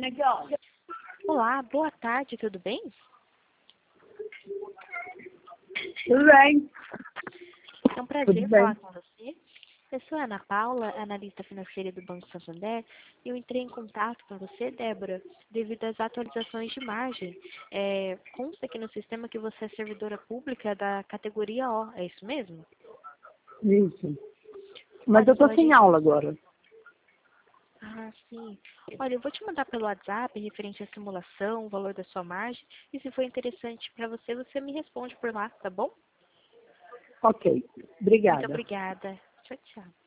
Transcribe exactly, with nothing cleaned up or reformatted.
Olá, boa tarde, tudo bem? Tudo bem. É um prazer Tudo bem. falar com você. Eu sou a Ana Paula, analista financeira do Banco Santander, e eu entrei em contato com você, Débora, devido às atualizações de margem. É, consta aqui no sistema que você é servidora pública da categoria O, é isso mesmo? Isso. Mas Olha, eu tô então a sem gente... aula agora. Ah, sim. Olha, eu vou te mandar pelo WhatsApp referente à simulação, o valor da sua margem, e se for interessante para você, você me responde por lá, tá bom? Ok. Muito Obrigada. obrigada. Tchau, tchau.